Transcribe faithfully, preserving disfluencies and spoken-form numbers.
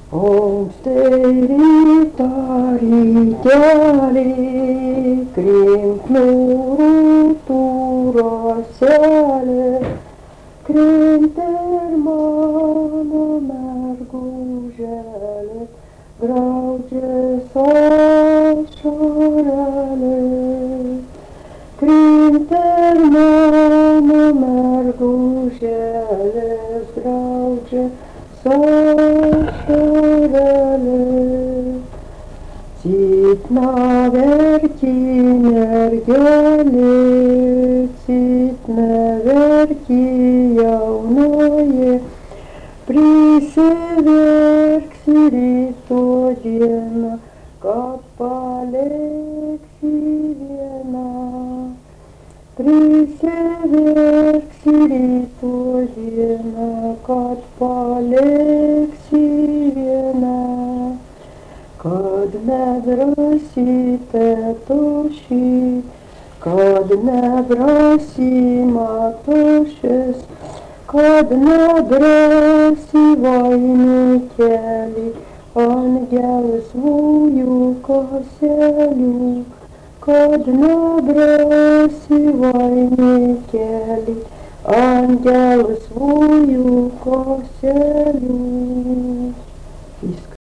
Anksti rytą rytelį krimtnų rūselė, krimt ir mano mergužėlė, graudžias ašarėlė. Krimt ir mano mergužėlės, graudžias ašarėlė. Citna verki mergelė, citna verki jaunoji, prisiverksi ryto dieną, kad paleksi viena. Prisiverksi ryto dieną, kad paleksi viena. Kad nebrasi tėtuši, kad nebrasi matušis, kad nebrasi vainikėlį, angelas vųjų kaselių, kad nebrasi vainikėlį, angelas vųjų kaselių. Viskas.